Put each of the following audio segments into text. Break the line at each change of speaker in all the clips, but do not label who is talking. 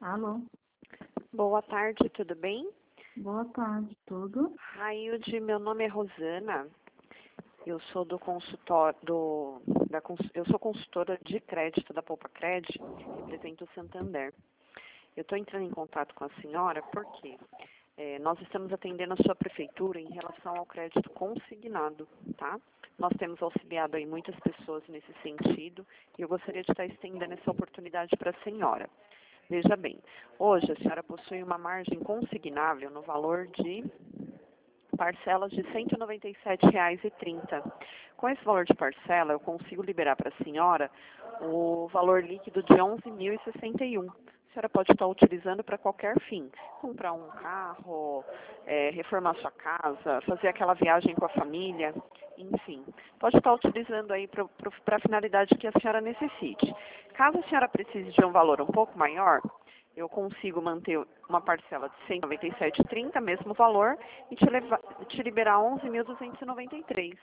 Alô,
Boa tarde, tudo bem?
boa tarde, tudo?
Railde, meu nome é Rosana. Eu sou do consultório eu sou consultora de crédito da Poupa Cred, represento o Santander. Eu estou entrando em contato com a senhora porque nós estamos atendendo a sua prefeitura em relação ao crédito consignado, tá? Nós temos auxiliado aí muitas pessoas nesse sentido e eu gostaria de estar estendendo essa oportunidade para a senhora. Veja bem, hoje a senhora possui uma margem consignável no valor de parcelas de R$ 197,30. Com esse valor de parcela, eu consigo liberar para a senhora o valor líquido de R$ 11.061. A senhora pode estar utilizando para qualquer fim. Comprar um carro, reformar sua casa, fazer aquela viagem com a família, enfim. Pode estar utilizando aí para a finalidade que a senhora necessite. Caso a senhora precise de um valor um pouco maior, eu consigo manter uma parcela de R$ 197,30, mesmo valor, e te liberar R$ 11.293.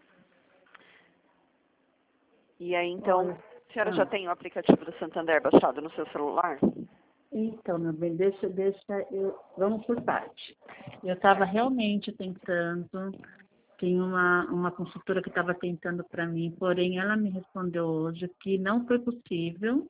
E aí, então,
Olha,
a senhora já tem o aplicativo do Santander baixado no seu celular?
então, meu bem, vamos por parte. Eu estava realmente tentando, tem uma consultora que estava tentando para mim, porém ela me respondeu hoje que não foi possível,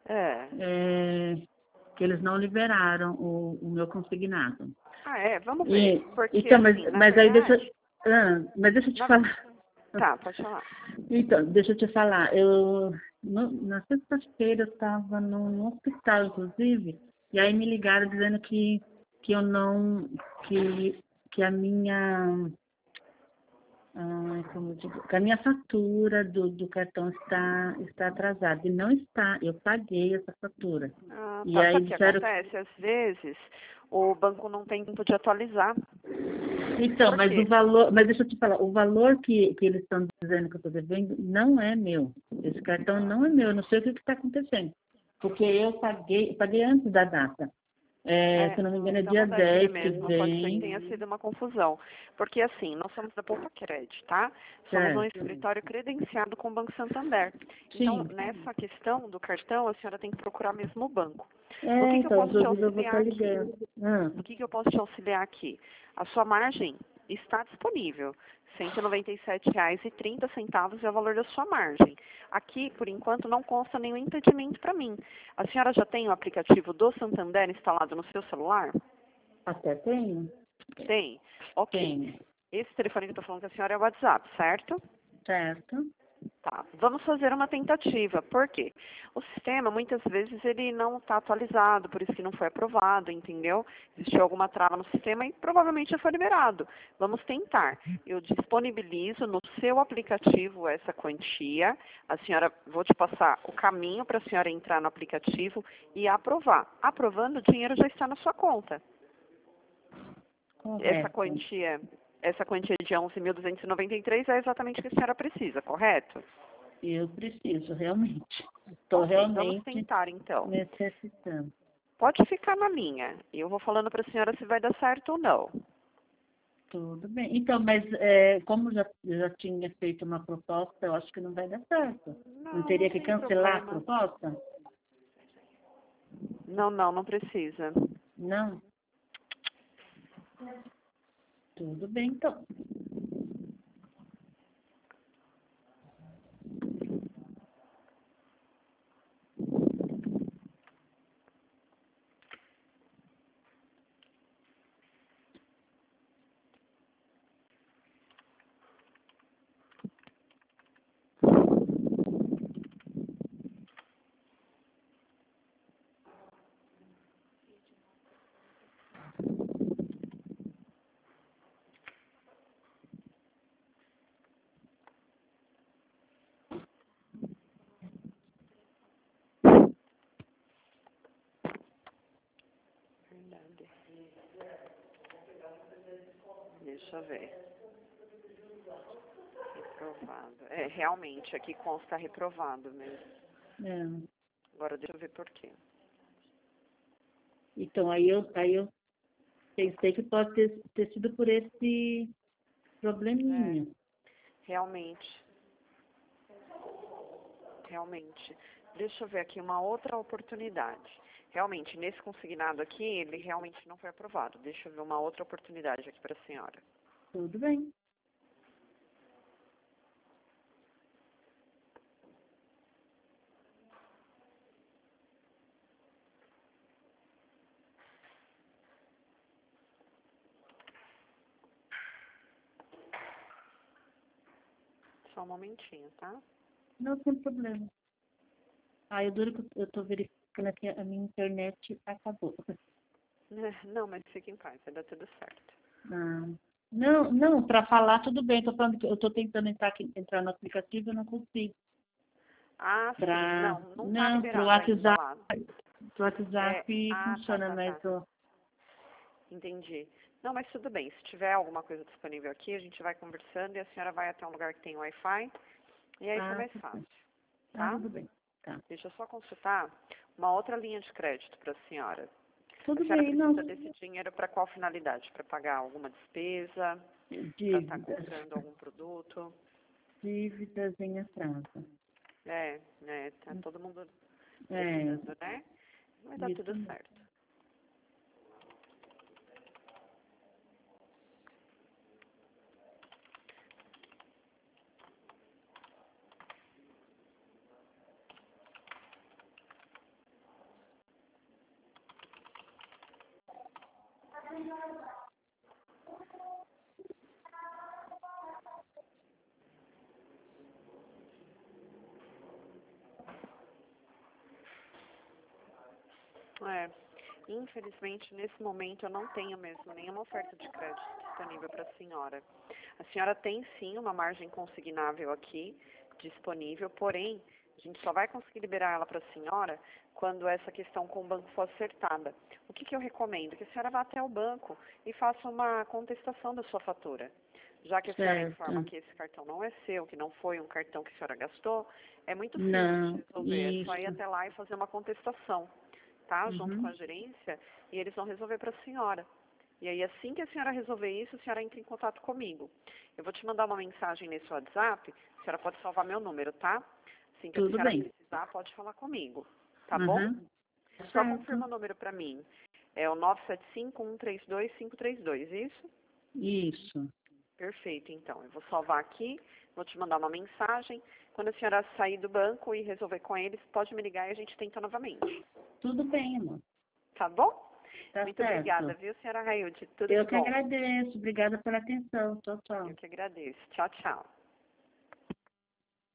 que eles não liberaram o meu consignado.
Vamos ver. Porque,
Então,
assim, na
mas aí
verdade...
mas deixa eu te falar.
Tá, pode falar.
Então, deixa eu te falar, na sexta-feira eu estava no hospital, inclusive, e aí me ligaram dizendo que eu não, que a minha, como eu digo, que a minha fatura do cartão está atrasada, e não está, eu paguei essa fatura. E
Tá.
aí
Sabe o que
disseram,
acontece? Às vezes, o banco não tem tempo de atualizar.
então,
Por
mas o
quê?
valor, mas deixa eu te falar, o valor que eles estão dizendo que eu estou devendo não é meu. Esse cartão não é meu, eu não sei o que está acontecendo. Porque eu paguei antes da data. Se não me engano, é
Então
dia
não deve ser
10 que
mesmo. Pode ser que
vem.
tenha sido uma confusão. Porque assim, nós somos da Poupa Cred, tá? Somos um
Certo.
escritório credenciado com o Banco Santander. Então,
Sim.
nessa questão do cartão, a senhora tem que procurar mesmo o banco. No que eu
Então,
posso te
inclusive eu vou
auxiliar
estar
aqui?
ligando. Ah,
No que eu posso te auxiliar aqui? A sua margem está disponível. R$ 197,30 é o valor da sua margem. Aqui, por enquanto, não consta nenhum impedimento para mim. A senhora já tem o aplicativo do Santander instalado no seu celular?
até tenho?
Tem? Ok.
Tenho.
Esse telefone que eu estou falando com a senhora é o WhatsApp, certo?
Certo.
Tá, vamos fazer uma tentativa. Por quê? O sistema, muitas vezes, ele não está atualizado, por isso que não foi aprovado, entendeu? Existiu alguma trava no sistema e provavelmente já foi liberado. Vamos tentar. Eu disponibilizo no seu aplicativo essa quantia. A senhora, vou te passar o caminho para a senhora entrar no aplicativo e aprovar. Aprovando, o dinheiro já está na sua conta. Essa
Correto.
quantia, essa quantia de 11.293 é exatamente o que a senhora precisa, correto?
Eu preciso, realmente. Estou
Ok, vamos
realmente
tentar então.
necessitando.
Pode ficar na linha. E eu vou falando para a senhora se vai dar certo ou não.
Tudo bem. Então, mas como eu já tinha feito uma proposta, eu acho que não vai dar certo. Não
Não, não
teria que
tem
cancelar a
problema.
proposta?
Não precisa.
Não? Tudo bem, então.
Verdade. Deixa eu ver. Reprovado. Realmente, aqui consta reprovado mesmo.
É.
Agora deixa eu ver por quê.
Então, aí eu pensei que pode ter sido por esse probleminha.
Realmente. Realmente. Deixa eu ver aqui uma outra oportunidade. Realmente, nesse consignado aqui, ele realmente não foi aprovado. Deixa eu ver uma outra oportunidade aqui para a senhora.
Tudo bem.
Só um momentinho, tá?
Não tem problema. Ah, eu duro que eu tô verificando aqui, a minha internet acabou.
Não, mas fique em paz, vai dar tudo certo.
Ah, não, para falar tudo bem. Tô falando que eu tô tentando entrar no aplicativo, eu não consigo.
Ah, sim. Não tá
Não, pro
liberado ainda
WhatsApp,
lá.
pro WhatsApp funciona, mas
Tá.
ó,
Entendi. Não, mas tudo bem. Se tiver alguma coisa disponível aqui, a gente vai conversando e a senhora vai até um lugar que tem Wi-Fi. E aí fica mais
tudo bem.
fácil, tá?
Tudo bem. Tá.
Deixa eu só consultar uma outra linha de crédito para a senhora. A
Tudo
senhora
bem, não.
precisa desse dinheiro para qual finalidade? Para pagar alguma despesa? Para estar
Dívidas.
comprando algum produto?
Dívidas em atraso.
Né? Tá todo mundo
É,
precisando, né? Vai dar
isso
tudo
mesmo.
certo. Infelizmente, nesse momento, eu não tenho mesmo nenhuma oferta de crédito disponível para a senhora. A senhora tem sim uma margem consignável aqui disponível, porém, a gente só vai conseguir liberar ela para a senhora quando essa questão com o banco for acertada. O que eu recomendo? Que a senhora vá até o banco e faça uma contestação da sua fatura. Já que a senhora informa
Certo.
que esse cartão não é seu, que não foi um cartão que a senhora gastou, é muito simples de
Não,
resolver. É só ir
isso.
até lá e fazer uma contestação, tá? Junto com
Uhum.
a gerência, e eles vão resolver para a senhora. E aí, assim que a senhora resolver isso, a senhora entra em contato comigo. Eu vou te mandar uma mensagem nesse WhatsApp, a senhora pode salvar meu número, tá? Assim que a
Tudo
senhora
bem.
precisar, pode falar comigo, tá bom?
Uhum.
Só
Certo.
confirma o número para mim. É o 975-132-532, isso?
Isso.
Perfeito, então. Eu vou salvar aqui, vou te mandar uma mensagem. Quando a senhora sair do banco e resolver com eles, pode me ligar e a gente tenta novamente.
Tudo bem, amor.
Tá bom?
Tá
Muito obrigada,
certo.
viu, senhora Railde? Tudo de
Eu que
bom.
agradeço. Obrigada pela atenção. Tchau, tchau.
Eu que agradeço. Tchau, tchau.